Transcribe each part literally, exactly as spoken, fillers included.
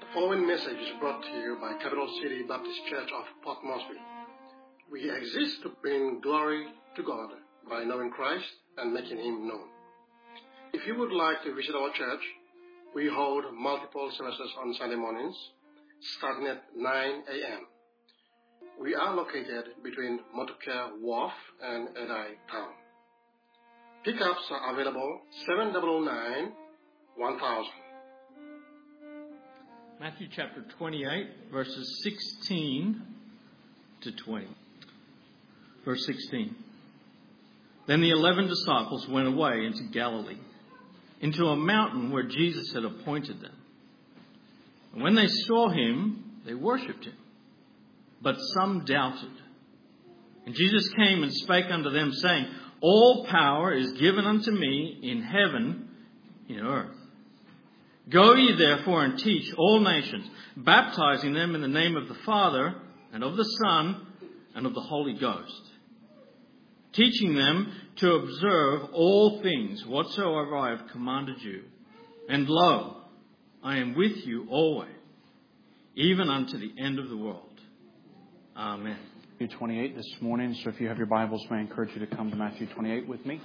following message is brought to you by Capital City Baptist Church of Port Moresby. We exist to bring glory to God by knowing Christ and making Him known. If you would like to visit our church, we hold multiple services on Sunday mornings, starting at nine a.m. We are located between Motorcare Wharf and Edai Town. Pickups are available seven nine nine, one thousand. Matthew chapter twenty-eight, verses sixteen to twenty. Verse sixteen. Then the eleven disciples went away into Galilee, into a mountain where Jesus had appointed them. And when they saw him, they worshipped him. But some doubted. And Jesus came and spake unto them, saying, All power is given unto me in heaven and in earth. Go ye therefore and teach all nations, baptizing them in the name of the Father and of the Son and of the Holy Ghost, teaching them to observe all things whatsoever I have commanded you. And lo, I am with you always, even unto the end of the world. Amen. Matthew twenty-eight this morning, so if you have your Bibles, may I encourage you to come to Matthew twenty-eight with me.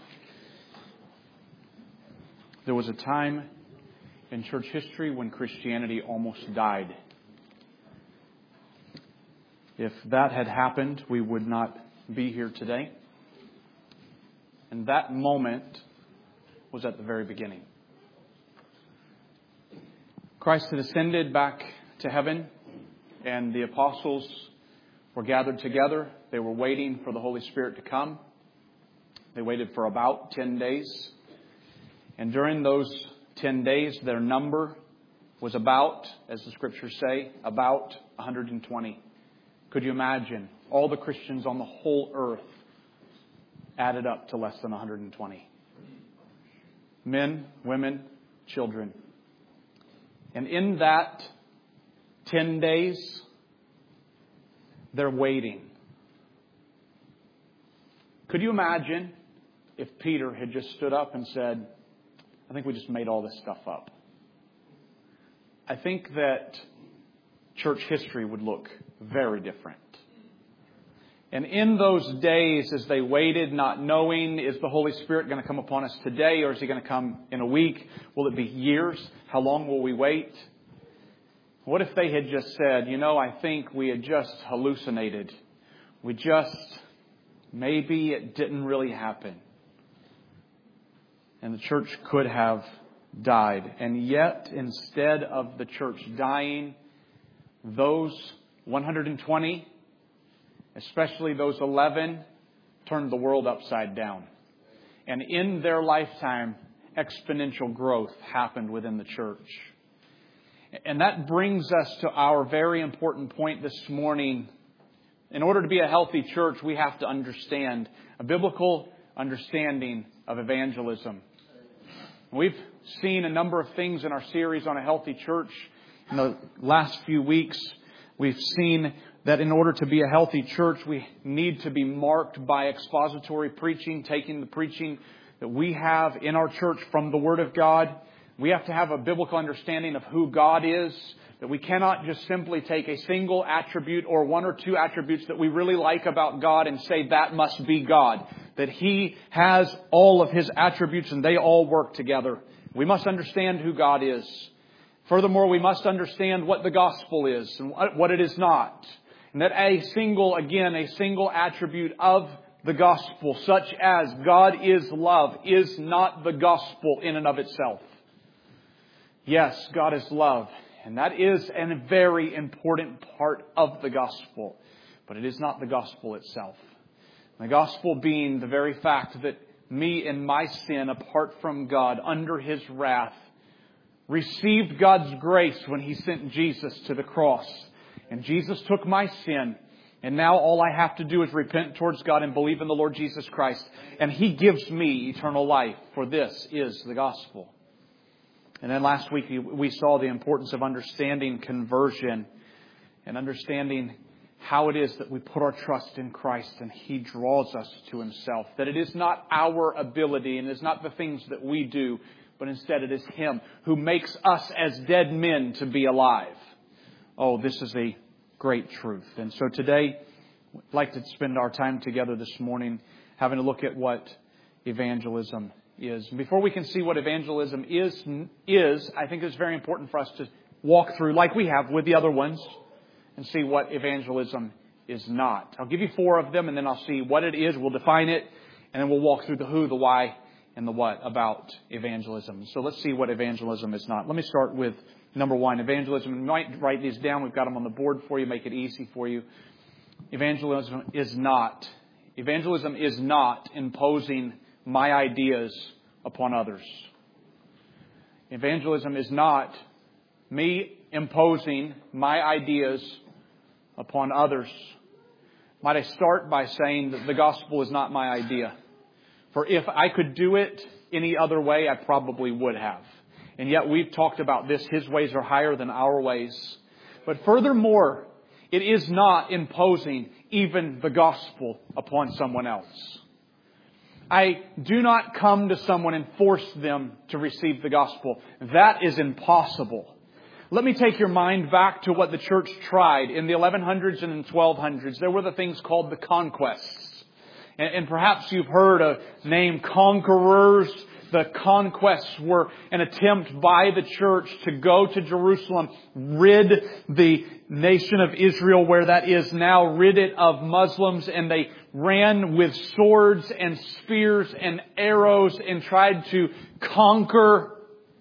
There was a time in church history when Christianity almost died. If that had happened, we would not be here today. And that moment was at the very beginning. Christ had ascended back to heaven, and the apostles were gathered together. They were waiting for the Holy Spirit to come. They waited for about ten days. And during those ten days, their number was about, as the Scriptures say, about one hundred twenty. Could you imagine all the Christians on the whole earth added up to less than one hundred twenty? Men, women, children. And in that ten days, they're waiting. Could you imagine if Peter had just stood up and said, I think we just made all this stuff up? I think that church history would look very different. And in those days, as they waited, not knowing, is the Holy Spirit going to come upon us today, or is He going to come in a week? Will it be years? How long will we wait? What if they had just said, you know, I think we had just hallucinated. We just, maybe it didn't really happen. And the church could have died. And yet, instead of the church dying, those one hundred twenty, especially those eleven, turned the world upside down. And in their lifetime, exponential growth happened within the church. And that brings us to our very important point this morning. In order to be a healthy church, we have to understand a biblical understanding of evangelism. We've seen a number of things in our series on a healthy church. In the last few weeks, we've seen that in order to be a healthy church, we need to be marked by expository preaching, taking the preaching that we have in our church from the Word of God. We have to have a biblical understanding of who God is, that we cannot just simply take a single attribute or one or two attributes that we really like about God and say that must be God. That He has all of His attributes and they all work together. We must understand who God is. Furthermore, we must understand what the gospel is and what it is not. And that a single, again, a single attribute of the gospel, such as God is love, is not the gospel in and of itself. Yes, God is love. And that is a very important part of the gospel. But it is not the gospel itself. The gospel being the very fact that me and my sin, apart from God, under His wrath, received God's grace when He sent Jesus to the cross. And Jesus took my sin. And now all I have to do is repent towards God and believe in the Lord Jesus Christ. And He gives me eternal life. For this is the gospel. And then last week we saw the importance of understanding conversion and understanding how it is that we put our trust in Christ and He draws us to Himself. That it is not our ability and it is not the things that we do, but instead it is Him who makes us as dead men to be alive. Oh, this is a great truth. And so today, I'd like to spend our time together this morning having a look at what evangelism is. And before we can see what evangelism is, is, I think it's very important for us to walk through, like we have with the other ones, and see what evangelism is not. I'll give you four of them, and then I'll see what it is. We'll define it, and then we'll walk through the who, the why, and the what about evangelism. So let's see what evangelism is not. Let me start with number one, evangelism. You might write these down. We've got them on the board for you, make it easy for you. Evangelism is not. Evangelism is not imposing my ideas upon others. Evangelism is not me imposing my ideas upon others. Might I start by saying that the gospel is not my idea? For if I could do it any other way, I probably would have. And yet we've talked about this. His ways are higher than our ways. But furthermore, it is not imposing even the gospel upon someone else. I do not come to someone and force them to receive the gospel. That is impossible. Let me take your mind back to what the church tried in the eleven hundreds and the twelve hundreds. There were the things called the conquests. And, and perhaps you've heard a name, conquerors. The conquests were an attempt by the church to go to Jerusalem, rid the nation of Israel, where that is now, rid it of Muslims, and they ran with swords and spears and arrows and tried to conquer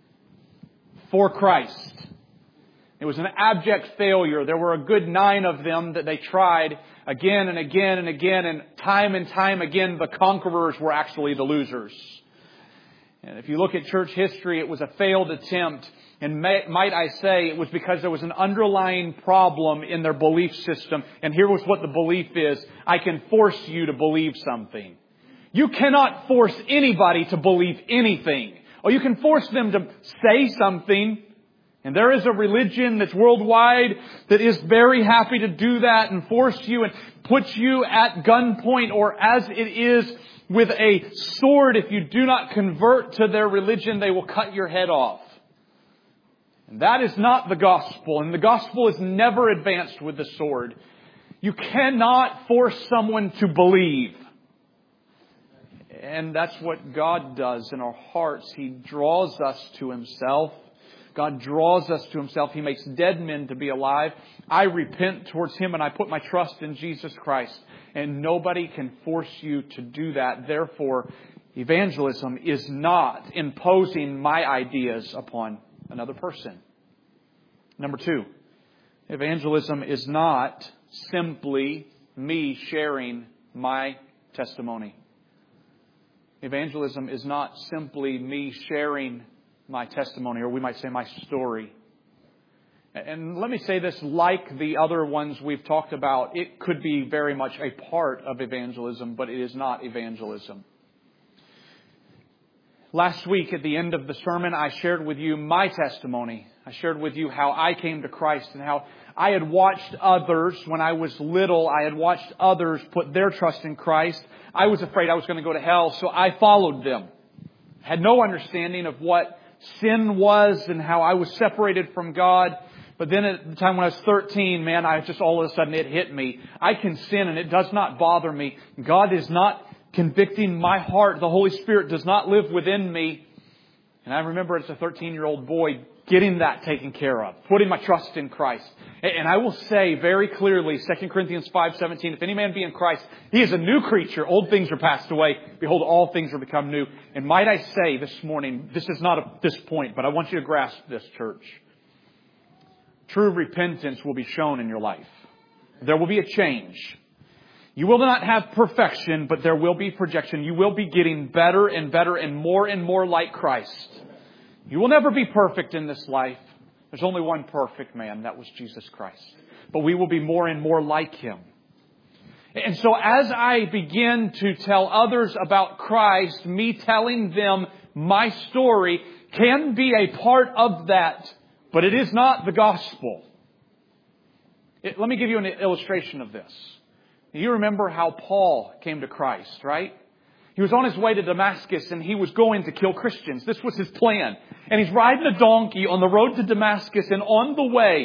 for Christ. It was an abject failure. There were a good nine of them that they tried again and again and again, and time and time again the conquerors were actually the losers. And if you look at church history, it was a failed attempt. And may, might I say, it was because there was an underlying problem in their belief system. And here was what the belief is. I can force you to believe something. You cannot force anybody to believe anything. Or you can force them to say something. And there is a religion that's worldwide that is very happy to do that and force you and put you at gunpoint, or as it is with a sword. If you do not convert to their religion, they will cut your head off. And that is not the gospel. And the gospel is never advanced with the sword. You cannot force someone to believe. And that's what God does in our hearts. He draws us to Himself. God draws us to Himself. He makes dead men to be alive. I repent towards Him and I put my trust in Jesus Christ. And nobody can force you to do that. Therefore, evangelism is not imposing my ideas upon another person. Number two, evangelism is not simply me sharing my testimony. Evangelism is not simply me sharing my testimony, or we might say my story. And let me say this, like the other ones we've talked about, it could be very much a part of evangelism, but it is not evangelism. Last week at the end of the sermon, I shared with you my testimony. I shared with you how I came to Christ and how I had watched others, when I was little, I had watched others put their trust in Christ. I was afraid I was going to go to hell, so I followed them. Had no understanding of what sin was and how I was separated from God. But then at the time when I was thirteen, man, I just all of a sudden it hit me. I can sin and it does not bother me. God is not convicting my heart. The Holy Spirit does not live within me. And I remember as a thirteen-year-old boy getting that taken care of, putting my trust in Christ. And I will say very clearly, Second Corinthians five seventeen, if any man be in Christ, he is a new creature. Old things are passed away. Behold, all things are become new. And might I say this morning, this is not at this point, but I want you to grasp this, church. True repentance will be shown in your life. There will be a change. You will not have perfection, but there will be projection. You will be getting better and better and more and more like Christ. You will never be perfect in this life. There's only one perfect man. That was Jesus Christ. But we will be more and more like Him. And so as I begin to tell others about Christ, me telling them my story can be a part of that. But it is not the gospel. It, let me give you an illustration of this. You remember how Paul came to Christ, right? He was on his way to Damascus and he was going to kill Christians. This was his plan. And he's riding a donkey on the road to Damascus, and on the way,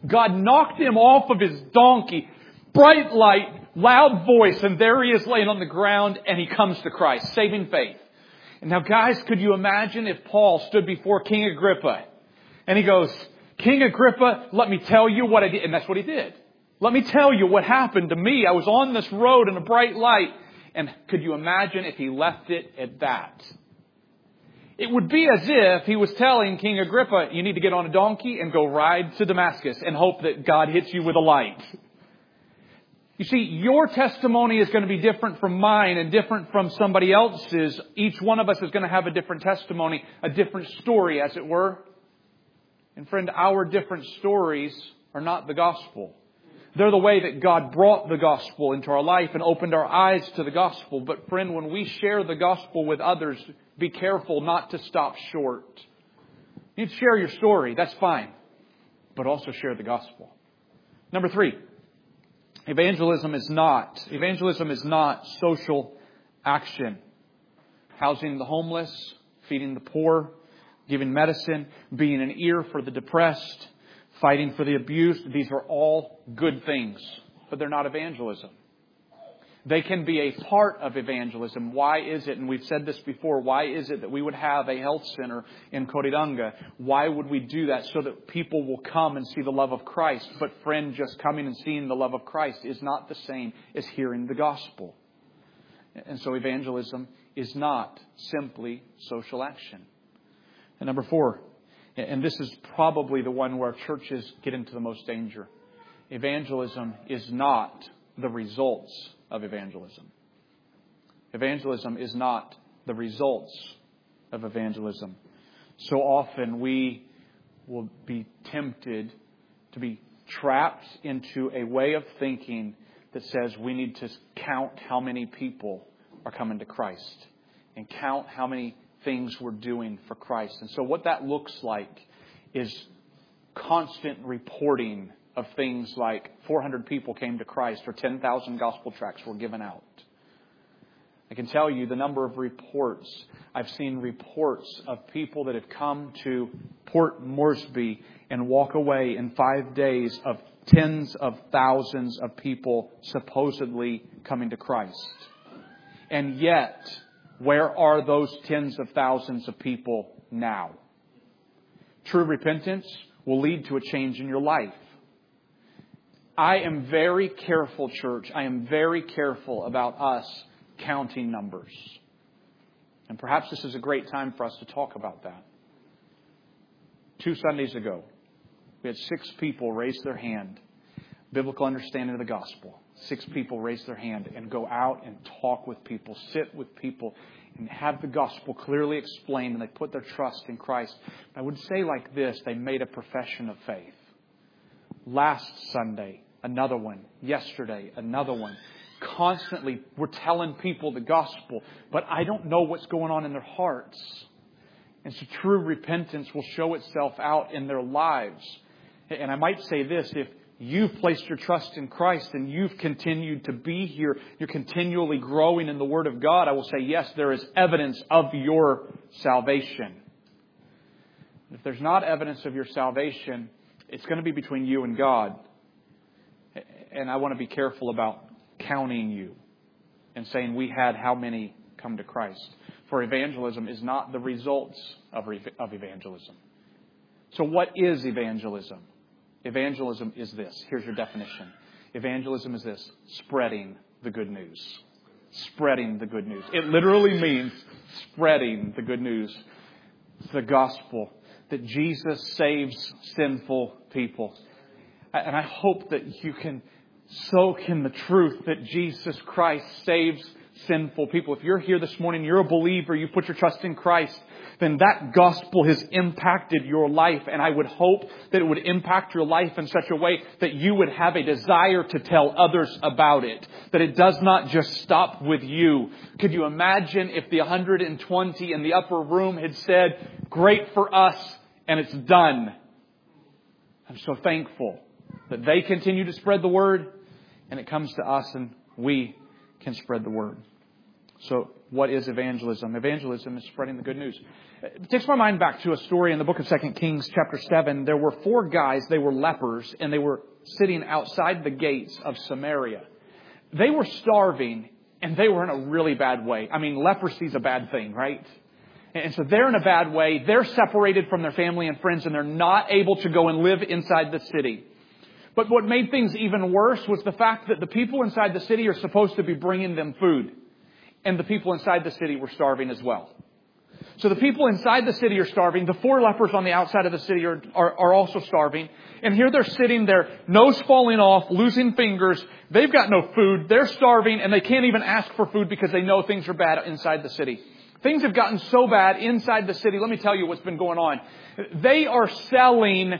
God knocked him off of his donkey. Bright light, loud voice, and there he is laying on the ground, and he comes to Christ. Saving faith. And now, guys, could you imagine if Paul stood before King Agrippa and he goes, King Agrippa, let me tell you what I did. And that's what he did. Let me tell you what happened to me. I was on this road in a bright light. And could you imagine if he left it at that? It would be as if he was telling King Agrippa, you need to get on a donkey and go ride to Damascus and hope that God hits you with a light. You see, your testimony is going to be different from mine and different from somebody else's. Each one of us is going to have a different testimony, a different story, as it were. And friend, our different stories are not the gospel. They're the way that God brought the gospel into our life and opened our eyes to the gospel. But friend, when we share the gospel with others, be careful not to stop short. You need to share your story. That's fine. But also share the gospel. Number three. Evangelism is not, evangelism is not social action. Housing the homeless, feeding the poor, giving medicine, being an ear for the depressed, fighting for the abused. These are all good things, but they're not evangelism. They can be a part of evangelism. Why is it, and we've said this before, why is it that we would have a health center in Coridanga? Why would we do that? So that people will come and see the love of Christ. But friend, just coming and seeing the love of Christ is not the same as hearing the gospel. And so evangelism is not simply social action. And number four, and this is probably the one where churches get into the most danger. Evangelism is not the results of evangelism. Evangelism is not the results of evangelism. So often we will be tempted to be trapped into a way of thinking that says we need to count how many people are coming to Christ and count how many things we're doing for Christ. And so what that looks like is constant reporting of things like four hundred people came to Christ or ten thousand gospel tracts were given out. I can tell you the number of reports. I've seen reports of people that have come to Port Moresby and walk away in five days of tens of thousands of people supposedly coming to Christ. And yet, where are those tens of thousands of people now? True repentance will lead to a change in your life. I am very careful, church. I am very careful about us counting numbers. And perhaps this is a great time for us to talk about that. Two Sundays ago, we had six people raise their hand. Biblical understanding of the gospel. Six people raise their hand and go out and talk with people, sit with people, and have the gospel clearly explained, and they put their trust in Christ. I would say like this, they made a profession of faith. Last Sunday, another one. Yesterday, another one. Constantly, we're telling people the gospel, but I don't know what's going on in their hearts. And so true repentance will show itself out in their lives. And I might say this, if you've placed your trust in Christ and you've continued to be here, you're continually growing in the Word of God, I will say, yes, there is evidence of your salvation. If there's not evidence of your salvation, it's going to be between you and God. And I want to be careful about counting you and saying we had how many come to Christ. For evangelism is not the results of of evangelism. So what is evangelism? Evangelism is this. Here's your definition. Evangelism is this. Spreading the good news. Spreading the good news. It literally means spreading the good news. It's the gospel that Jesus saves sinful people. And I hope that you can soak in the truth that Jesus Christ saves sinful people. If you're here this morning, you're a believer, you put your trust in Christ, then that gospel has impacted your life. And I would hope that it would impact your life in such a way that you would have a desire to tell others about it. That it does not just stop with you. Could you imagine if the one hundred twenty in the upper room had said, great for us, and it's done. I'm so thankful that they continue to spread the word, and it comes to us and we can spread the word. So what is evangelism? Evangelism is spreading the good news. It takes my mind back to a story in the book of Second Kings, chapter seven. There were four guys, they were lepers, and they were sitting outside the gates of Samaria. They were starving, and they were in a really bad way. I mean, leprosy is a bad thing, right? And so they're in a bad way. They're separated from their family and friends, and they're not able to go and live inside the city. But what made things even worse was the fact that the people inside the city are supposed to be bringing them food. And the people inside the city were starving as well. So the people inside the city are starving. The four lepers on the outside of the city are, are, are also starving. And here they're sitting there, nose falling off, losing fingers. They've got no food. They're starving, and they can't even ask for food because they know things are bad inside the city. Things have gotten so bad inside the city. Let me tell you what's been going on. They are selling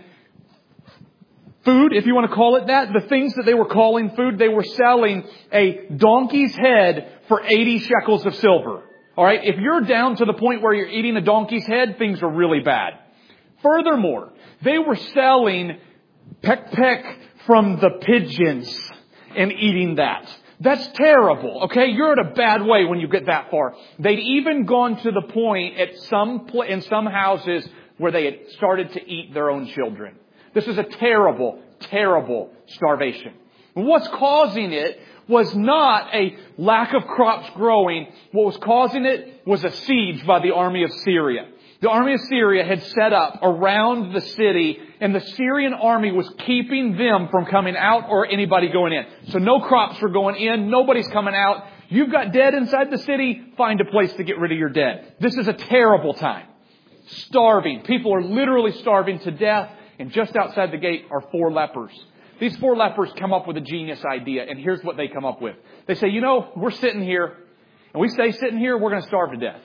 food, if you want to call it that. The things that they were calling food, they were selling a donkey's head for eighty shekels of silver. All right, if you're down to the point where you're eating a donkey's head, things are really bad. Furthermore, they were selling peck peck from the pigeons and eating that. That's terrible, okay? You're in a bad way when you get that far. They'd even gone to the point at some pl- in some houses where they had started to eat their own children. This is a terrible, terrible starvation. What's causing it was not a lack of crops growing. What was causing it was a siege by the army of Syria. The army of Syria had set up around the city, and the Syrian army was keeping them from coming out or anybody going in. So no crops were going in. Nobody's coming out. You've got dead inside the city. Find a place to get rid of your dead. This is a terrible time. Starving. People are literally starving to death. And just outside the gate are four lepers. These four lepers come up with a genius idea. And here's what they come up with. They say, you know, we're sitting here. And we stay sitting here, we're going to starve to death.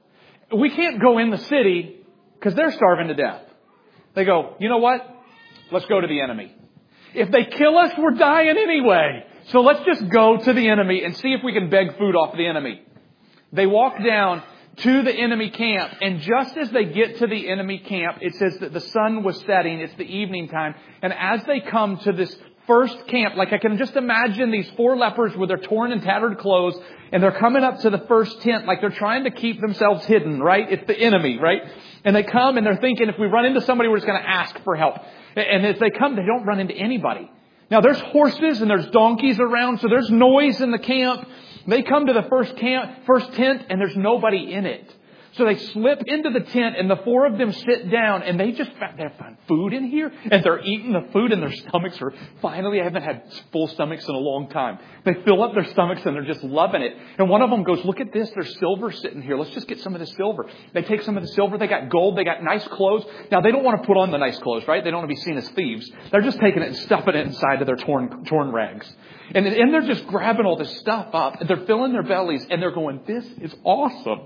We can't go in the city because they're starving to death. They go, you know what? Let's go to the enemy. If they kill us, we're dying anyway. So let's just go to the enemy and see if we can beg food off the enemy. They walk down to the enemy camp. And just as they get to the enemy camp, it says that the sun was setting. It's the evening time. And as they come to this first camp, like I can just imagine these four lepers with their torn and tattered clothes, and they're coming up to the first tent like they're trying to keep themselves hidden, right? It's the enemy, right? And they come and they're thinking, if we run into somebody, we're just going to ask for help. And as they come, they don't run into anybody. Now, there's horses and there's donkeys around, so there's noise in the camp. They come to the first camp, first tent, and there's nobody in it. So they slip into the tent, and the four of them sit down, and they just they find food in here, and they're eating the food, and their stomachs are finally, I haven't had full stomachs in a long time. They fill up their stomachs, and they're just loving it. And one of them goes, look at this, there's silver sitting here. Let's just get some of the silver. They take some of the silver. They got gold. They got nice clothes. Now, they don't want to put on the nice clothes, right? They don't want to be seen as thieves. They're just taking it and stuffing it inside of their torn, torn rags. And, and they're just grabbing all this stuff up, and they're filling their bellies, and they're going, this is awesome.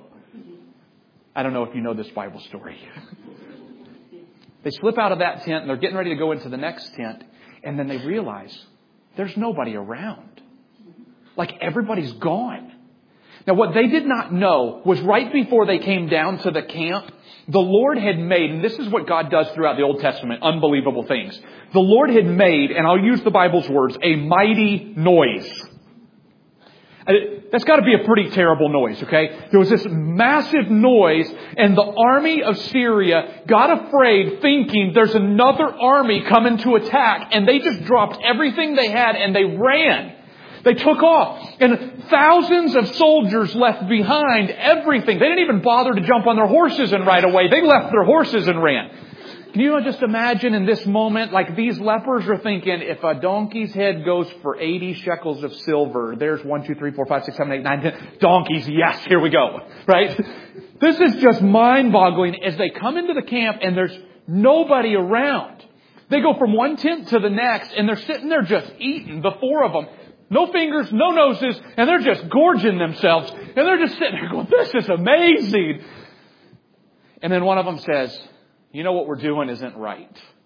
I don't know if you know this Bible story. They slip out of that tent and they're getting ready to go into the next tent. And then they realize there's nobody around. Like everybody's gone. Now what they did not know was right before they came down to the camp, the Lord had made, and this is what God does throughout the Old Testament, unbelievable things. The Lord had made, and I'll use the Bible's words, a mighty noise. That's got to be a pretty terrible noise, okay? There was this massive noise, and the army of Syria got afraid, thinking there's another army coming to attack, and they just dropped everything they had and they ran. They took off, and thousands of soldiers left behind everything. They didn't even bother to jump on their horses and ride away. They left their horses and ran. Can you just imagine in this moment, like these lepers are thinking, if a donkey's head goes for eighty shekels of silver, there's one, two, three, four, five, six, seven, eight, nine, ten donkeys. Yes, here we go. Right? This is just mind-boggling as they come into the camp and there's nobody around. They go from one tent to the next and they're sitting there just eating, the four of them. No fingers, no noses, and they're just gorging themselves. And they're just sitting there going, this is amazing. And then one of them says, you know what we're doing isn't right.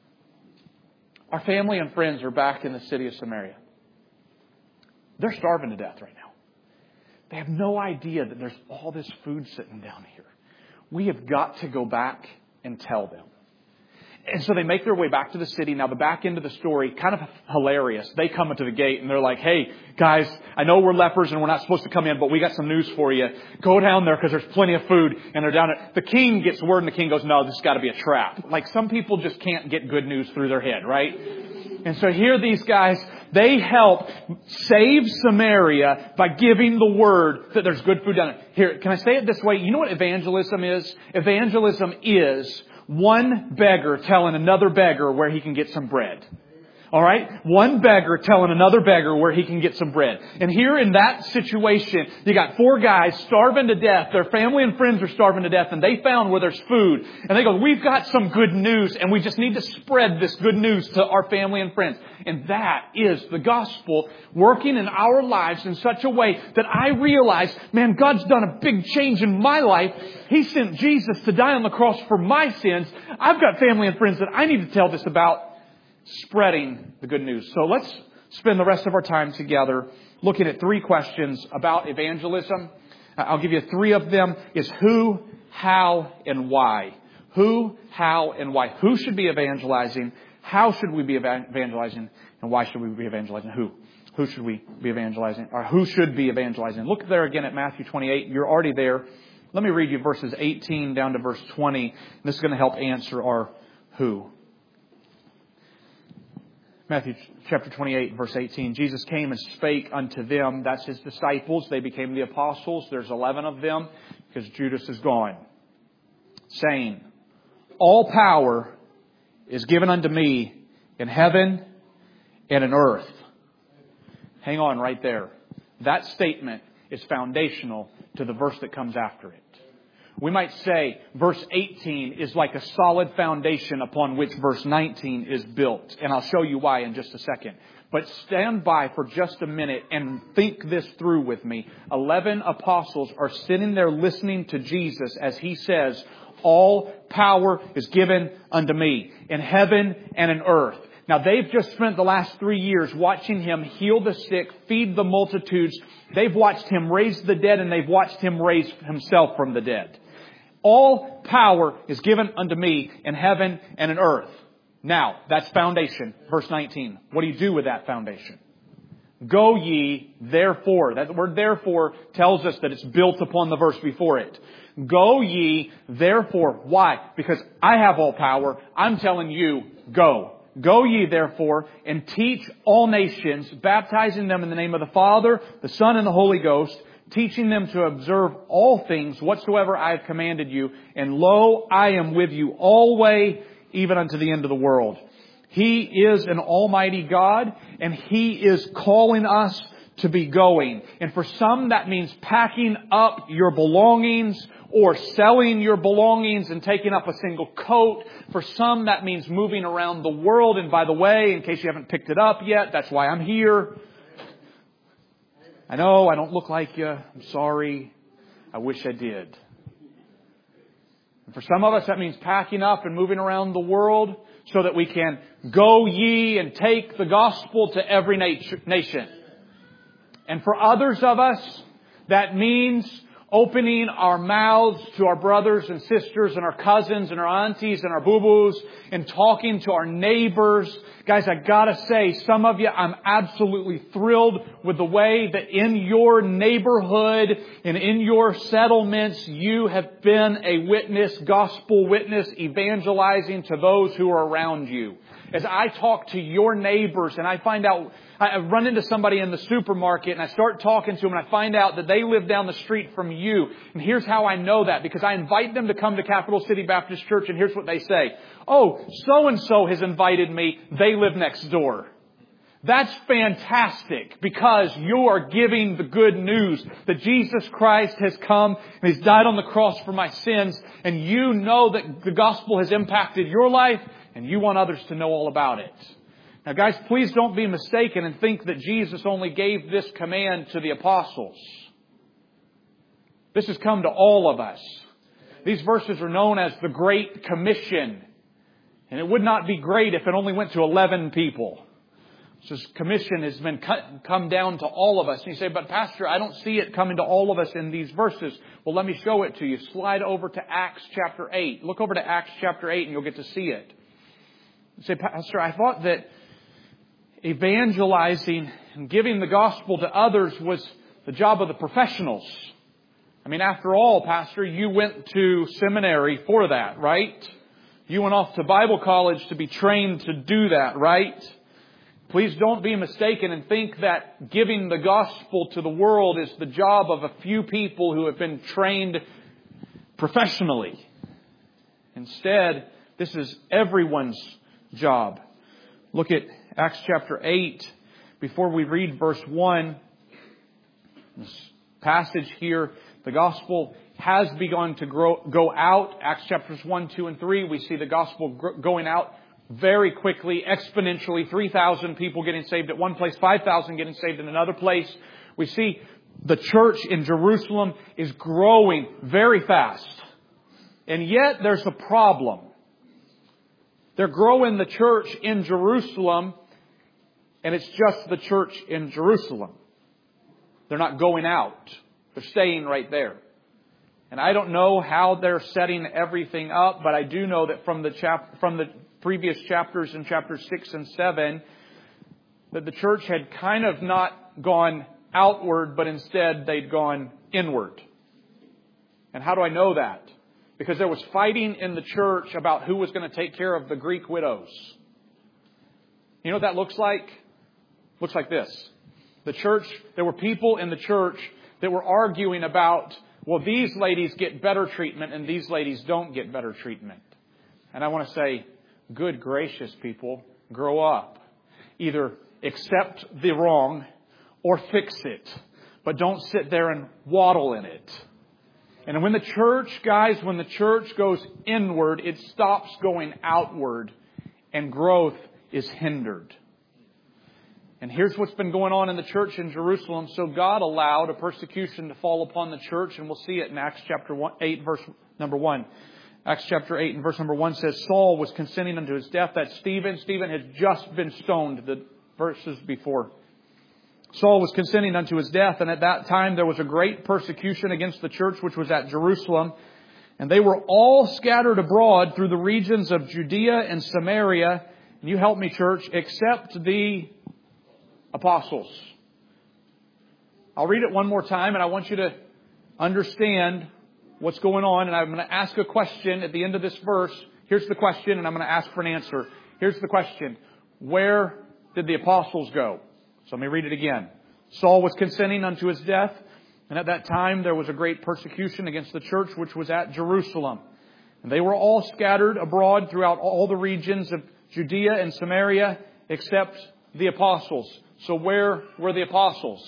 Our family and friends are back in the city of Samaria. They're starving to death right now. They have no idea that there's all this food sitting down here. We have got to go back and tell them. And so they make their way back to the city. Now, the back end of the story, kind of hilarious. They come up to the gate and they're like, hey, guys, I know we're lepers and we're not supposed to come in, but we got some news for you. Go down there because there's plenty of food. And they're down there. The king gets word and the king goes, no, this has got to be a trap. Like, some people just can't get good news through their head, right? And so here these guys, they help save Samaria by giving the word that there's good food down there. Here, can I say it this way? You know what evangelism is? Evangelism is one beggar telling another beggar where he can get some bread. All right? One beggar telling another beggar where he can get some bread. And here in that situation, you got four guys starving to death. Their family and friends are starving to death. And they found where there's food. And they go, we've got some good news. And we just need to spread this good news to our family and friends. And that is the gospel working in our lives in such a way that I realize, man, God's done a big change in my life. He sent Jesus to die on the cross for my sins. I've got family and friends that I need to tell this about. Spreading the good news. So let's spend the rest of our time together looking at three questions about evangelism. I'll give you three of them. Is who, how, and why. Who, how, and why. Who should be evangelizing? How should we be evangelizing? And why should we be evangelizing? Who? Who should we be evangelizing? Or who should be evangelizing? Look there again at Matthew twenty-eight. You're already there. Let me read you verses eighteen down to verse twenty. This is going to help answer our who. Matthew chapter twenty-eight, verse eighteen. Jesus came and spake unto them. That's His disciples. They became the apostles. There's eleven of them because Judas is gone. Saying, all power is given unto me in heaven and in earth. Hang on right there. That statement is foundational to the verse that comes after it. We might say verse eighteen is like a solid foundation upon which verse nineteen is built. And I'll show you why in just a second. But stand by for just a minute and think this through with me. Eleven apostles are sitting there listening to Jesus as He says, all power is given unto me in heaven and in earth. Now, they've just spent the last three years watching Him heal the sick, feed the multitudes. They've watched Him raise the dead, and they've watched Him raise Himself from the dead. All power is given unto me in heaven and in earth. Now, that's foundation. Verse nineteen. What do you do with that foundation? Go ye therefore. That word therefore tells us that it's built upon the verse before it. Go ye therefore. Why? Because I have all power. I'm telling you, go. Go ye therefore and teach all nations, baptizing them in the name of the Father, the Son, and the Holy Ghost, teaching them to observe all things whatsoever I have commanded you. And lo, I am with you always, even unto the end of the world. He is an almighty God, and He is calling us to be going. And for some, that means packing up your belongings or selling your belongings and taking up a single coat. For some, that means moving around the world. And by the way, in case you haven't picked it up yet, that's why I'm here. I know I don't look like you. I'm sorry. I wish I did. And for some of us, that means packing up and moving around the world so that we can go ye and take the gospel to every nation. And for others of us, that means opening our mouths to our brothers and sisters and our cousins and our aunties and our boo-boos and talking to our neighbors. Guys, I gotta say, some of you, I'm absolutely thrilled with the way that in your neighborhood and in your settlements, you have been a witness, gospel witness, evangelizing to those who are around you. As I talk to your neighbors and I find out, I run into somebody in the supermarket and I start talking to them and I find out that they live down the street from you. And here's how I know that, because I invite them to come to Capital City Baptist Church, and here's what they say. Oh, so-and-so has invited me. They live next door. That's fantastic, because you are giving the good news that Jesus Christ has come and He's died on the cross for my sins. And you know that the gospel has impacted your life and you want others to know all about it. Now, guys, please don't be mistaken and think that Jesus only gave this command to the apostles. This has come to all of us. These verses are known as the Great Commission. And it would not be great if it only went to eleven people. This commission has been cut, come down to all of us. And you say, but Pastor, I don't see it coming to all of us in these verses. Well, let me show it to you. Slide over to Acts chapter eight. Look over to Acts chapter eight and you'll get to see it. You say, Pastor, I thought that evangelizing and giving the gospel to others was the job of the professionals. I mean, after all, Pastor, you went to seminary for that, right? You went off to Bible college to be trained to do that, right? Please don't be mistaken and think that giving the gospel to the world is the job of a few people who have been trained professionally. Instead, this is everyone's job. Look at Acts chapter eight. Before we read verse one, this passage here, the gospel has begun to grow, go out. Acts chapters one, two, and three, we see the gospel gr- going out very quickly, exponentially. three thousand people getting saved at one place, five thousand getting saved in another place. We see the church in Jerusalem is growing very fast. And yet there's a problem. They're growing the church in Jerusalem, and it's just the church in Jerusalem. They're not going out. They're staying right there. And I don't know how they're setting everything up, but I do know that from the chap- from the previous chapters in chapters six and seven, that the church had kind of not gone outward, but instead they'd gone inward. And how do I know that? Because there was fighting in the church about who was going to take care of the Greek widows. You know what that looks like? Looks like this. The church, there were people in the church that were arguing about, well, these ladies get better treatment and these ladies don't get better treatment. And I want to say, good gracious people, grow up. Either accept the wrong or fix it. But don't sit there and waddle in it. And when the church, guys, when the church goes inward, it stops going outward and growth is hindered. And here's what's been going on in the church in Jerusalem. So God allowed a persecution to fall upon the church, and we'll see it in Acts chapter eight, verse number one. Acts chapter eight and verse number one says, Saul was consenting unto his death. That's Stephen. Stephen had just been stoned the verses before. Saul was consenting unto his death, and at that time there was a great persecution against the church which was at Jerusalem. And they were all scattered abroad through the regions of Judea and Samaria. And you help me, church, except the apostles. I'll read it one more time, and I want you to understand what's going on. And I'm going to ask a question at the end of this verse. Here's the question, and I'm going to ask for an answer. Here's the question. Where did the apostles go? So let me read it again. Saul was consenting unto his death, and at that time there was a great persecution against the church which was at Jerusalem. And they were all scattered abroad throughout all the regions of Judea and Samaria, except the apostles. So where were the apostles?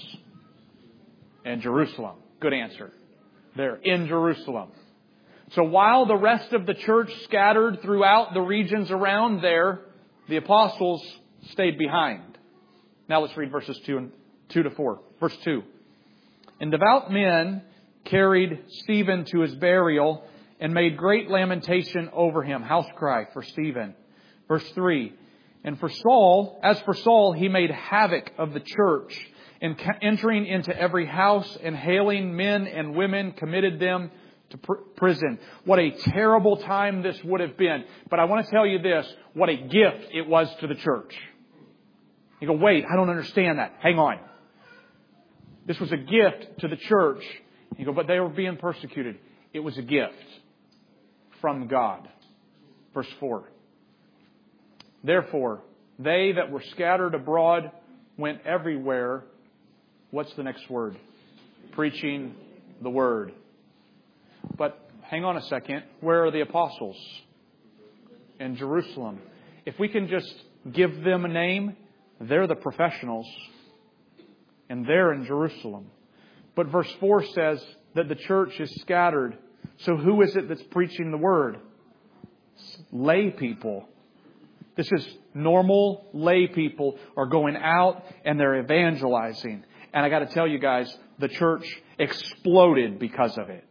In Jerusalem. Good answer. They're in Jerusalem. So while the rest of the church scattered throughout the regions around there, the apostles stayed behind. Now let's read verses two and two to four. Verse two. And devout men carried Stephen to his burial and made great lamentation over him. House cry for Stephen. Verse three. And for Saul, as for Saul, he made havoc of the church, and entering into every house and hailing men and women, committed them to pr- prison. What a terrible time this would have been. But I want to tell you this, what a gift it was to the church. You go, wait, I don't understand that. Hang on. This was a gift to the church. You go, but they were being persecuted. It was a gift from God. Verse four. Therefore, they that were scattered abroad went everywhere. What's the next word? Preaching the word. But hang on a second. Where are the apostles? In Jerusalem. If we can just give them a name, they're the professionals. And they're in Jerusalem. But verse four says that the church is scattered. So who is it that's preaching the word? Lay people. This is normal lay people are going out and they're evangelizing. And I got to tell you guys, the church exploded because of it.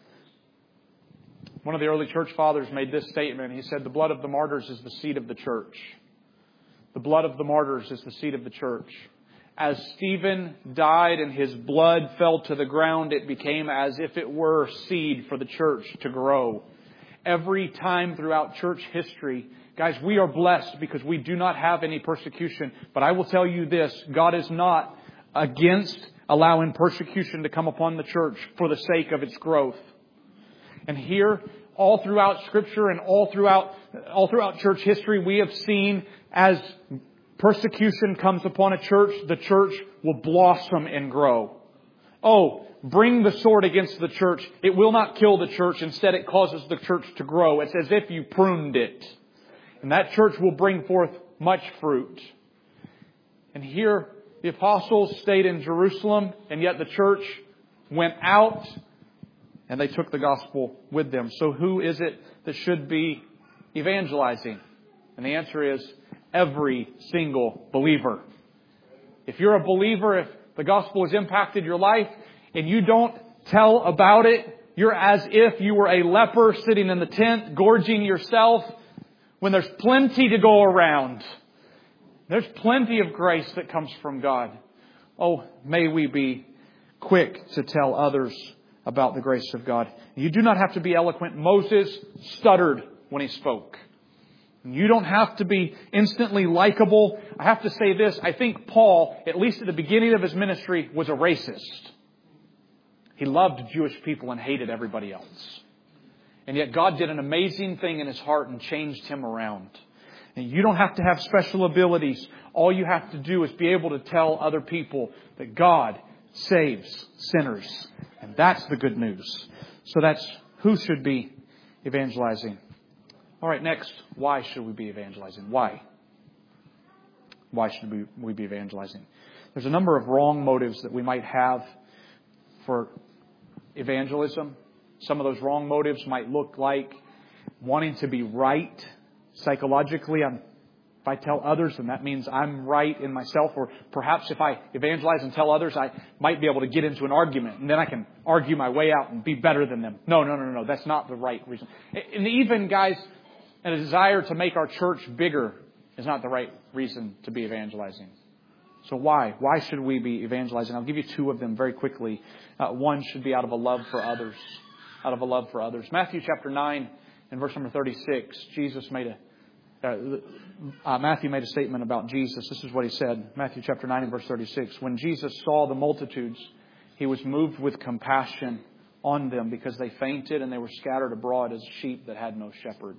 One of the early church fathers made this statement. He said, the blood of the martyrs is the seed of the church. The blood of the martyrs is the seed of the church. As Stephen died and his blood fell to the ground, it became as if it were seed for the church to grow. Every time throughout church history, Guys, we are blessed because we do not have any persecution. But I will tell you this, God is not against allowing persecution to come upon the church for the sake of its growth. And here, all throughout Scripture and all throughout, all throughout church history, we have seen as persecution comes upon a church, the church will blossom and grow. Oh, bring the sword against the church. It will not kill the church. Instead, it causes the church to grow. It's as if you pruned it. And that church will bring forth much fruit. And here, the apostles stayed in Jerusalem, and yet the church went out, and they took the gospel with them. So who is it that should be evangelizing? And the answer is every single believer. If you're a believer, if the gospel has impacted your life, and you don't tell about it, you're as if you were a leper sitting in the tent, gorging yourself, when there's plenty to go around. There's plenty of grace that comes from God. Oh, may we be quick to tell others about the grace of God. You do not have to be eloquent. Moses stuttered when he spoke. You don't have to be instantly likable. I have to say this. I think Paul, at least at the beginning of his ministry, was a racist. He loved Jewish people and hated everybody else. And yet God did an amazing thing in his heart and changed him around. And you don't have to have special abilities. All you have to do is be able to tell other people that God saves sinners. And that's the good news. So that's who should be evangelizing. All right, next, why should we be evangelizing? Why? Why should we, we be evangelizing? There's a number of wrong motives that we might have for evangelism. Some of those wrong motives might look like wanting to be right psychologically. I'm, if I tell others, then that means I'm right in myself. Or perhaps if I evangelize and tell others, I might be able to get into an argument. And then I can argue my way out and be better than them. No, no, no, no. That's not the right reason. And even, guys, a desire to make our church bigger is not the right reason to be evangelizing. So why? Why should we be evangelizing? I'll give you two of them very quickly. Uh, one should be out of a love for others. Out of a love for others. Matthew chapter nine and verse number thirty-six. Jesus made a uh, uh, Matthew made a statement about Jesus. This is what he said. Matthew chapter nine and verse thirty-six. When Jesus saw the multitudes, he was moved with compassion on them because they fainted and they were scattered abroad as sheep that had no shepherd.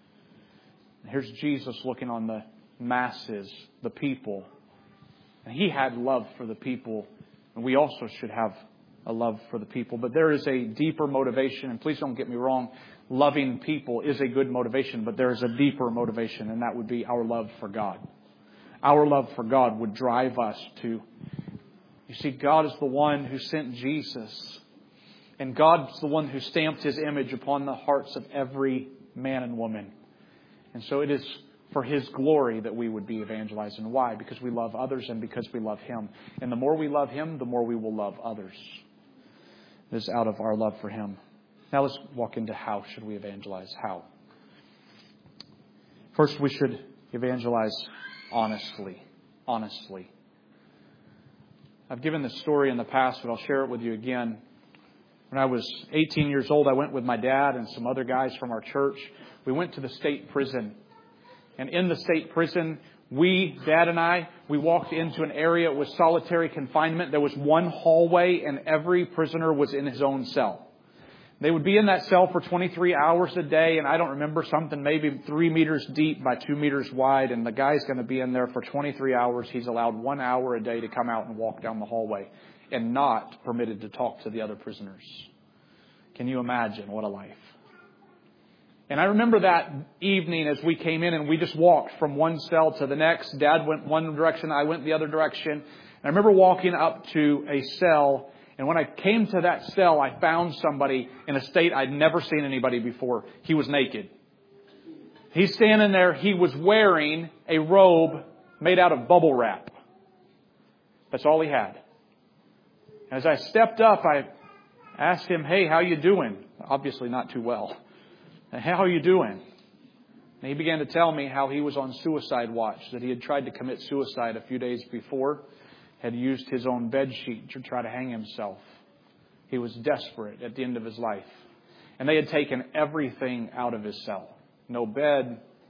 And here's Jesus looking on the masses, the people. And he had love for the people. And we also should have a love for the people. But there is a deeper motivation. And please don't get me wrong. Loving people is a good motivation. But there is a deeper motivation. And that would be our love for God. Our love for God would drive us to... You see, God is the one who sent Jesus. And God's the one who stamped His image upon the hearts of every man and woman. And so it is for His glory that we would be evangelizing. Why? Because we love others and because we love Him. And the more we love Him, the more we will love others. It is out of our love for Him. Now let's walk into how should we evangelize. How? First, we should evangelize honestly. Honestly. I've given this story in the past, but I'll share it with you again. When I was eighteen years old, I went with my dad and some other guys from our church. We went to the state prison. And in the state prison, we, Dad and I, we walked into an area with solitary confinement. There was one hallway and every prisoner was in his own cell. They would be in that cell for twenty-three hours a day. And I don't remember, something maybe three meters deep by two meters wide. And the guy's going to be in there for twenty-three hours. He's allowed one hour a day to come out and walk down the hallway and not permitted to talk to the other prisoners. Can you imagine what a life? And I remember that evening as we came in and we just walked from one cell to the next. Dad went one direction, I went the other direction. And I remember walking up to a cell. And when I came to that cell, I found somebody in a state I'd never seen anybody before. He was naked. He's standing there. He was wearing a robe made out of bubble wrap. That's all he had. As I stepped up, I asked him, "Hey, how you doing?" Obviously not too well. "How are you doing?" And he began to tell me how he was on suicide watch, that he had tried to commit suicide a few days before, had used his own bed sheet to try to hang himself. He was desperate at the end of his life. And they had taken everything out of his cell. No bed,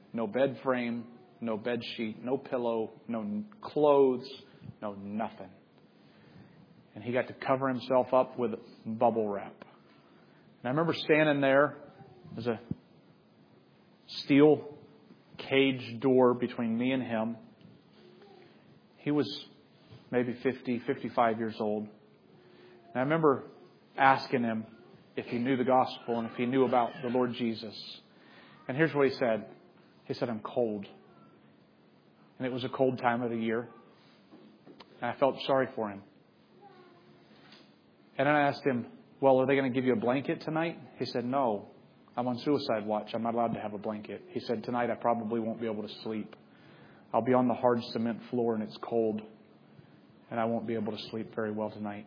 no bed frame, no bed sheet, no pillow, no clothes, no nothing. And he got to cover himself up with bubble wrap. And I remember standing there. There's a steel cage door between me and him. He was maybe fifty, fifty-five years old. And I remember asking him if he knew the gospel and if he knew about the Lord Jesus. And here's what he said. He said, I'm cold. And it was a cold time of the year. And I felt sorry for him. And then I asked him, well, are they going to give you a blanket tonight? He said, no, I'm on suicide watch. I'm not allowed to have a blanket. He said, tonight I probably won't be able to sleep. I'll be on the hard cement floor and it's cold. And I won't be able to sleep very well tonight.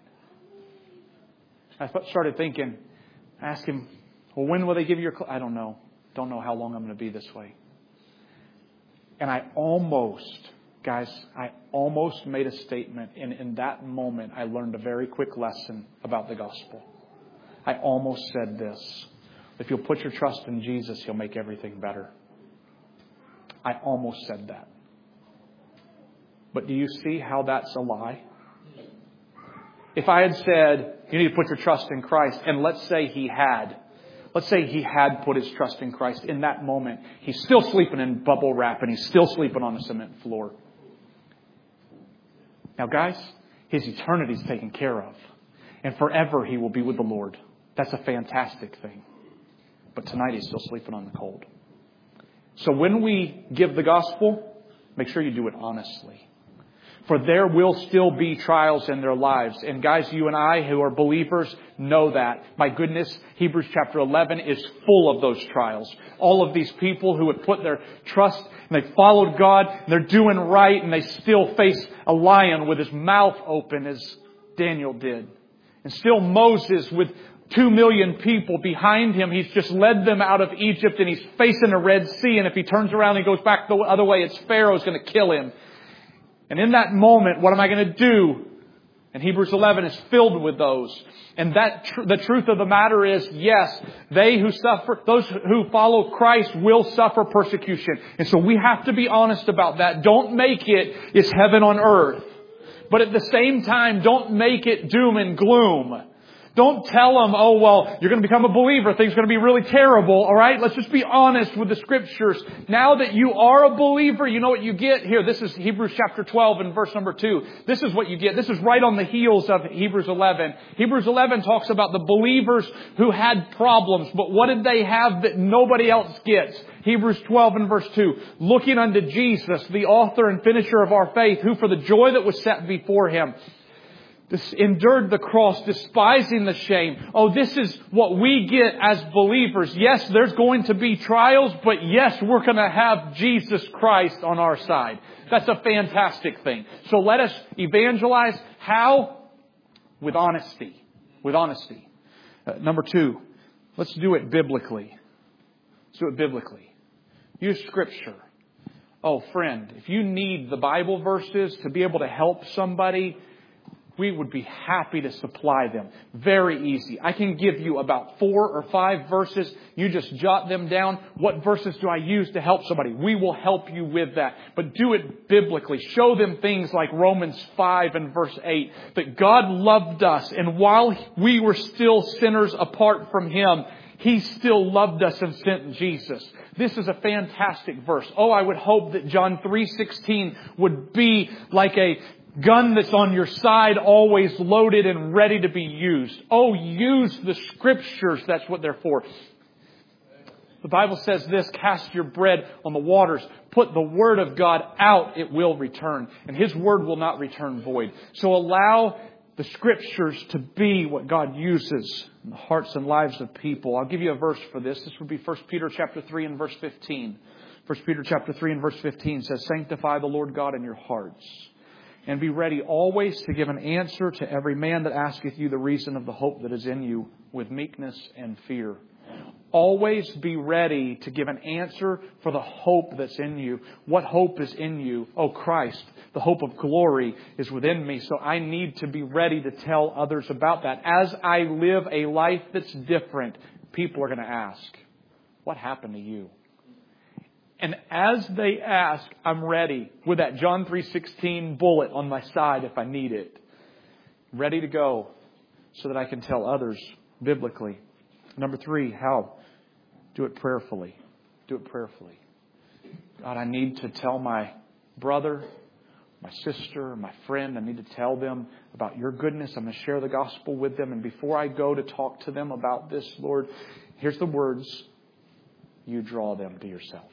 I started thinking, I asked him, well, when will they give you your clothes? I don't know. Don't know how long I'm going to be this way. And I almost, guys, I almost made a statement. And in that moment, I learned a very quick lesson about the gospel. I almost said this. If you'll put your trust in Jesus, He'll make everything better. I almost said that. But do you see how that's a lie? If I had said, you need to put your trust in Christ, and let's say he had, let's say he had put his trust in Christ in that moment, he's still sleeping in bubble wrap and he's still sleeping on a cement floor. Now guys, his eternity is taken care of. And forever he will be with the Lord. That's a fantastic thing. But tonight he's still sleeping on the cold. So when we give the gospel, make sure you do it honestly. For there will still be trials in their lives. And guys, you and I who are believers know that. My goodness, Hebrews chapter eleven is full of those trials. All of these people who had put their trust and they followed God and they're doing right and they still face a lion with his mouth open as Daniel did. And still Moses with two million people behind him. He's just led them out of Egypt and he's facing the Red Sea. And if he turns around and goes back the other way, it's Pharaoh's going to kill him. And in that moment, what am I going to do? And Hebrews eleven is filled with those. And that tr- the truth of the matter is, yes, they who suffer, those who follow Christ will suffer persecution. And so we have to be honest about that. Don't make it, it's heaven on earth. But at the same time, don't make it doom and gloom. Don't tell them, oh, well, you're going to become a believer. Things are going to be really terrible. All right. Let's just be honest with the scriptures. Now that you are a believer, you know what you get here. This is Hebrews chapter twelve and verse number two. This is what you get. This is right on the heels of Hebrews eleven. Hebrews eleven talks about the believers who had problems. But what did they have that nobody else gets? Hebrews twelve and verse two. Looking unto Jesus, the author and finisher of our faith, who for the joy that was set before him, endured the cross, despising the shame. Oh, this is what we get as believers. Yes, there's going to be trials, but yes, we're going to have Jesus Christ on our side. That's a fantastic thing. So let us evangelize. How? With honesty. With honesty. Uh, number two, let's do it biblically. Let's do it biblically. Use Scripture. Oh, friend, if you need the Bible verses to be able to help somebody, we would be happy to supply them. Very easy. I can give you about four or five verses. You just jot them down. What verses do I use to help somebody? We will help you with that. But do it biblically. Show them things like Romans five and verse eight. That God loved us. And while we were still sinners apart from Him, He still loved us and sent Jesus. This is a fantastic verse. Oh, I would hope that John three sixteen would be like a gun that's on your side, always loaded and ready to be used. Oh, use the Scriptures. That's what they're for. The Bible says this, cast your bread on the waters. Put the Word of God out, it will return. And His Word will not return void. So allow the Scriptures to be what God uses in the hearts and lives of people. I'll give you a verse for this. This would be First Peter chapter three and verse fifteen. First Peter chapter three and verse fifteen says, sanctify the Lord God in your hearts. And be ready always to give an answer to every man that asketh you the reason of the hope that is in you with meekness and fear. Always be ready to give an answer for the hope that's in you. What hope is in you? Oh, Christ, the hope of glory is within me. So I need to be ready to tell others about that. As I live a life that's different, people are going to ask, what happened to you? And as they ask, I'm ready with that John three sixteen bullet on my side if I need it. Ready to go so that I can tell others biblically. Number three, how? Do it prayerfully. Do it prayerfully. God, I need to tell my brother, my sister, my friend, I need to tell them about your goodness. I'm going to share the gospel with them. And before I go to talk to them about this, Lord, here's the words. You draw them to yourself.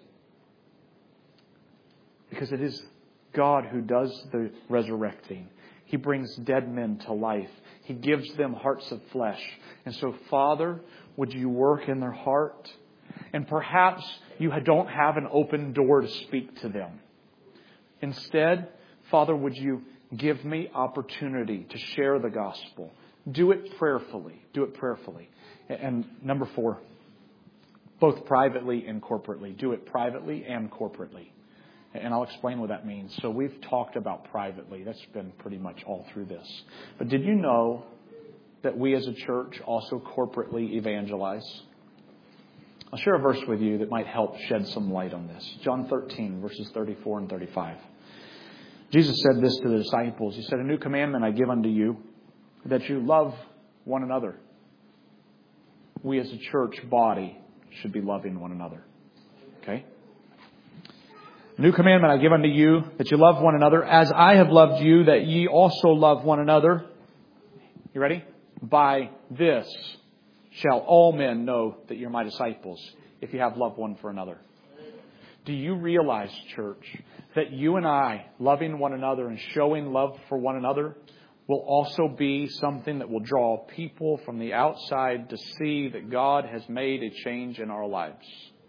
Because it is God who does the resurrecting. He brings dead men to life. He gives them hearts of flesh. And so, Father, would you work in their heart? And perhaps you don't have an open door to speak to them. Instead, Father, would you give me opportunity to share the gospel? Do it prayerfully. Do it prayerfully. And number four, both privately and corporately. Do it privately and corporately. And I'll explain what that means. So we've talked about privately. That's been pretty much all through this. But did you know that we as a church also corporately evangelize? I'll share a verse with you that might help shed some light on this. John thirteen, verses thirty-four and thirty-five. Jesus said this to the disciples. He said, a new commandment I give unto you, that you love one another. We as a church body should be loving one another. Okay? New commandment I give unto you, that you love one another, as I have loved you, that ye also love one another. You ready? By this shall all men know that you're my disciples, if you have love one for another. Do you realize, church, that you and I, loving one another and showing love for one another, will also be something that will draw people from the outside to see that God has made a change in our lives?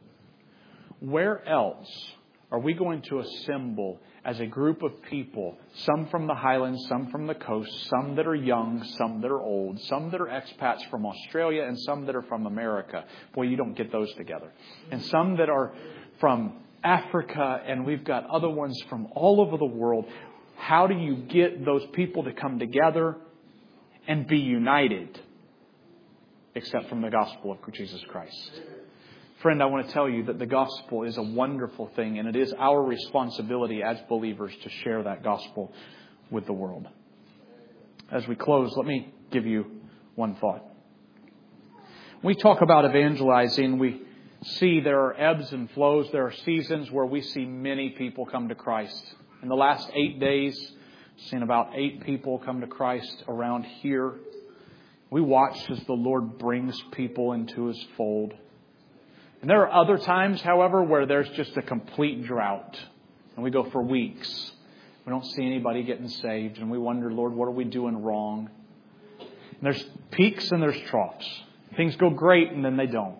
Where else are we going to assemble as a group of people, some from the highlands, some from the coast, some that are young, some that are old, some that are expats from Australia, and some that are from America? Boy, you don't get those together. And some that are from Africa, and we've got other ones from all over the world. How do you get those people to come together and be united? Except from the gospel of Jesus Christ. Friend, I want to tell you that the gospel is a wonderful thing, and it is our responsibility as believers to share that gospel with the world. As we close, let me give you one thought. When we talk about evangelizing, we see there are ebbs and flows. There are seasons where we see many people come to Christ. In the last eight days, I've seen about eight people come to Christ around here. We watch as the Lord brings people into His fold. And there are other times, however, where there's just a complete drought. And we go for weeks. We don't see anybody getting saved. And we wonder, Lord, what are we doing wrong? And there's peaks and there's troughs. Things go great and then they don't.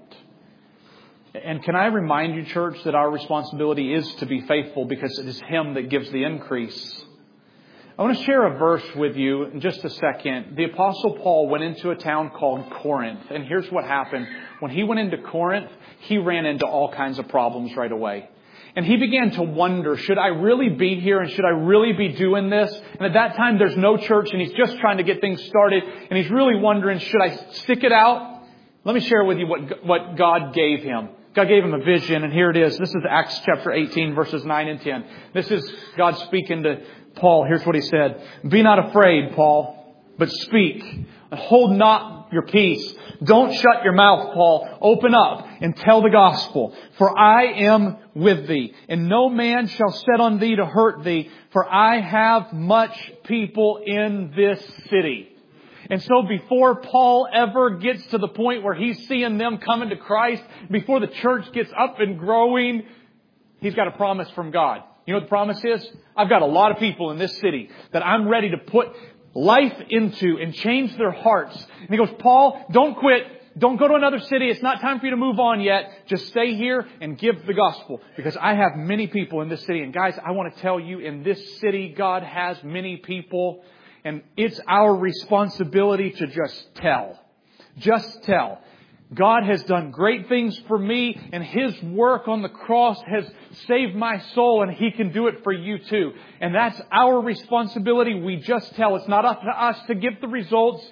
And can I remind you, church, that our responsibility is to be faithful because it is Him that gives the increase. I want to share a verse with you in just a second. The Apostle Paul went into a town called Corinth. And here's what happened. When he went into Corinth, he ran into all kinds of problems right away. And he began to wonder, should I really be here and should I really be doing this? And at that time, there's no church and he's just trying to get things started. And he's really wondering, should I stick it out? Let me share with you what, what God gave him. God gave him a vision, and here it is. This is Acts chapter eighteen, verses nine and ten. This is God speaking to Paul. Here's what he said. Be not afraid, Paul, but speak. Hold not your peace. Don't shut your mouth, Paul. Open up and tell the gospel. For I am with thee, and no man shall set on thee to hurt thee, for I have much people in this city. And so before Paul ever gets to the point where he's seeing them coming to Christ, before the church gets up and growing, he's got a promise from God. You know what the promise is? I've got a lot of people in this city that I'm ready to put life into and change their hearts. And he goes, Paul, don't quit. Don't go to another city. It's not time for you to move on yet. Just stay here and give the gospel, because I have many people in this city. And guys, I want to tell you, in this city, God has many people. And it's our responsibility to just tell. Just tell. God has done great things for me, and His work on the cross has saved my soul, and He can do it for you too. And that's our responsibility. We just tell. It's not up to us to get the results.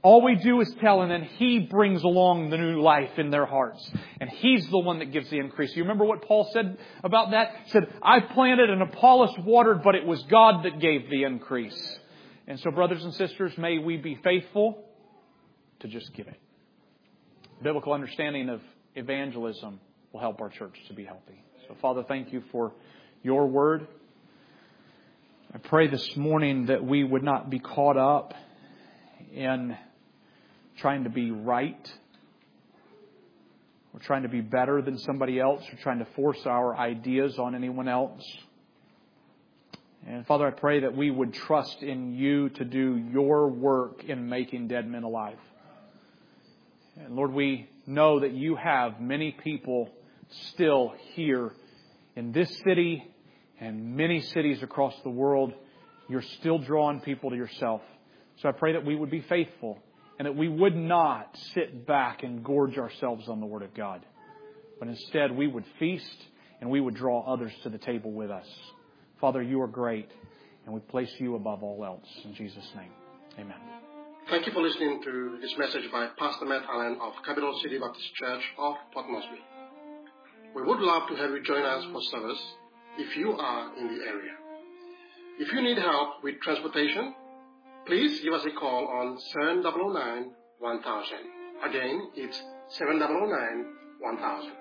All we do is tell, and then He brings along the new life in their hearts. And He's the one that gives the increase. You remember what Paul said about that? He said, I planted and Apollos watered, but it was God that gave the increase. And so, brothers and sisters, may we be faithful to just give it. Biblical understanding of evangelism will help our church to be healthy. So, Father, thank You for Your Word. I pray this morning that we would not be caught up in trying to be right, or trying to be better than somebody else, or trying to force our ideas on anyone else. And Father, I pray that we would trust in You to do Your work in making dead men alive. And Lord, we know that You have many people still here in this city and many cities across the world. You're still drawing people to Yourself. So I pray that we would be faithful and that we would not sit back and gorge ourselves on the Word of God. But instead we would feast and we would draw others to the table with us. Father, You are great, and we place You above all else. In Jesus' name, amen. Thank you for listening to this message by Pastor Matt Allen of Capital City Baptist Church of Port Moresby. We would love to have you join us for service if you are in the area. If you need help with transportation, please give us a call on seven zero zero nine, one thousand. Again, it's seven zero zero nine, one thousand.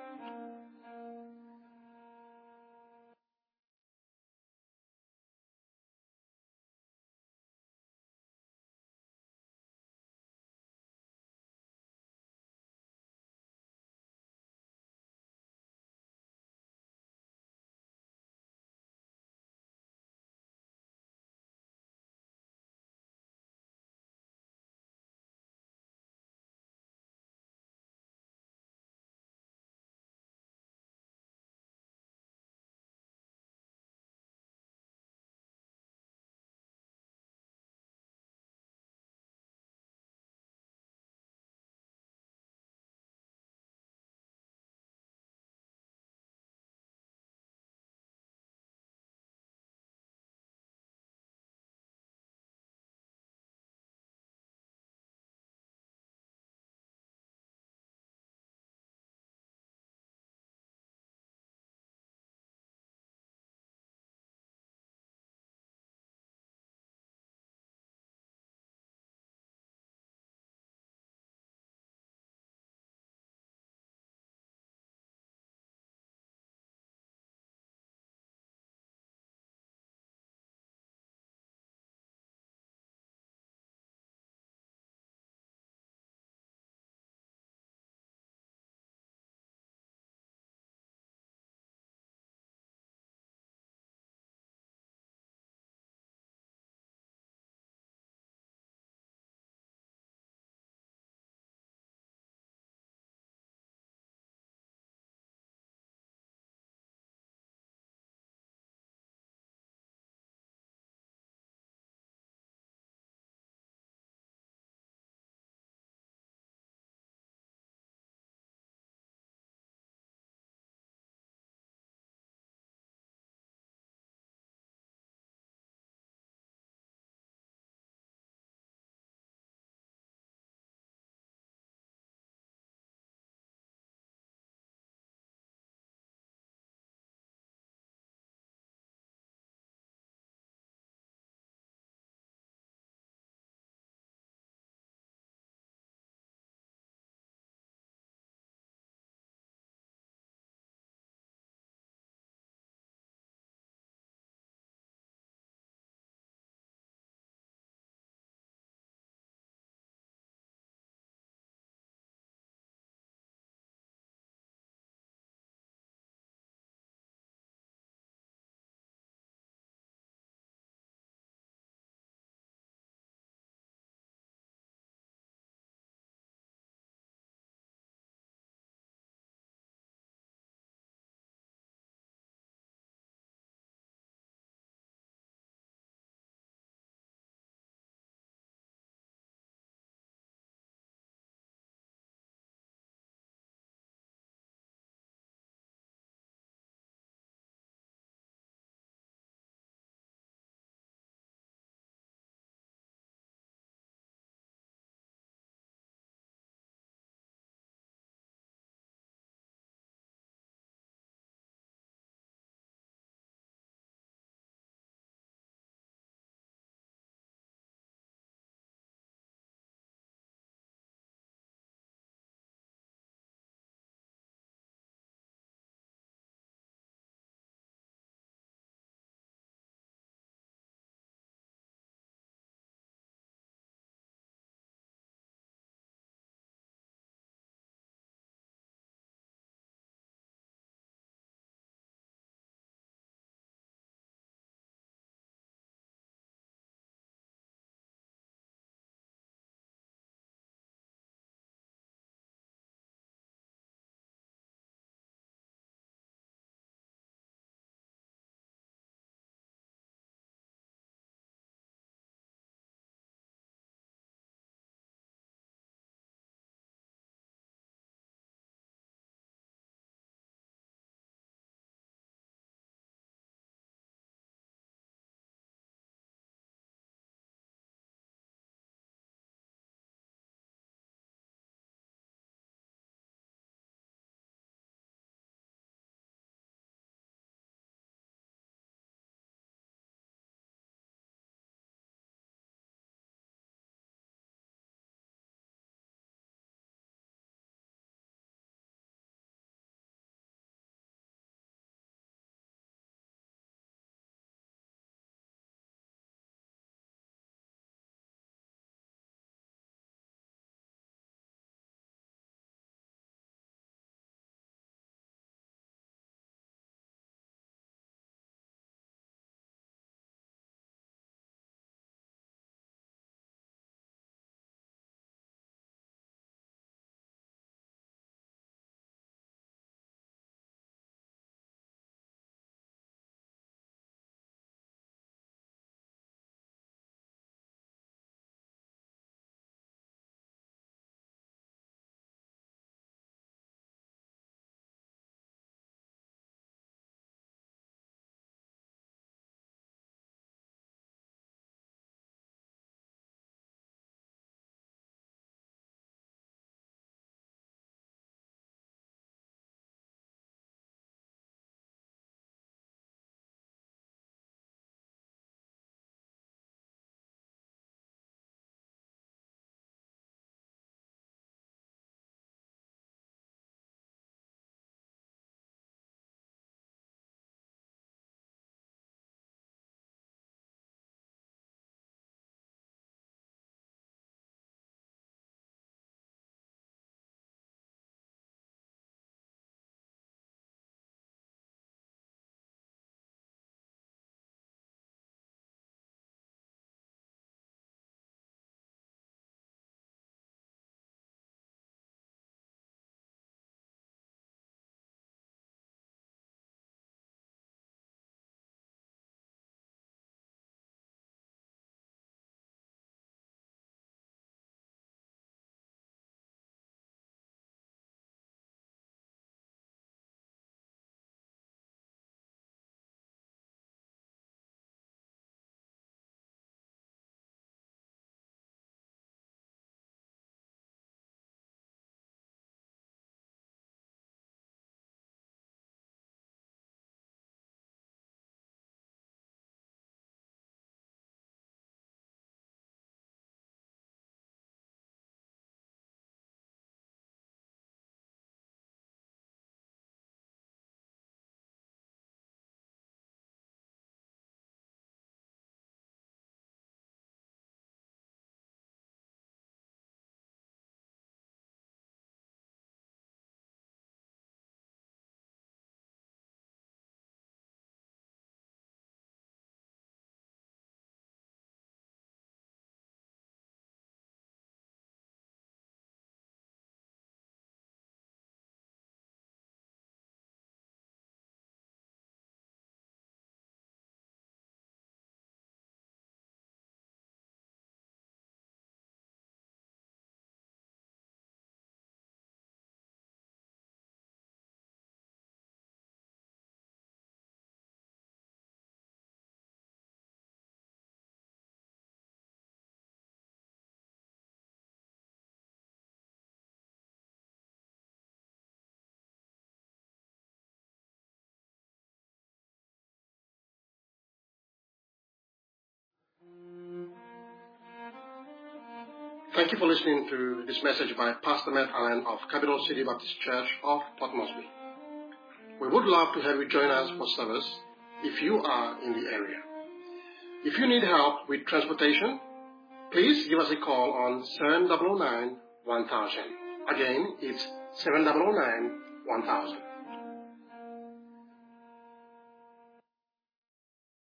Thank you for listening to this message by Pastor Matt Allen of Capital City Baptist Church of Port Moresby. We would love to have you join us for service if you are in the area. If you need help with transportation, please give us a call on seven zero zero nine one thousand. Again, it's seven zero zero nine one thousand.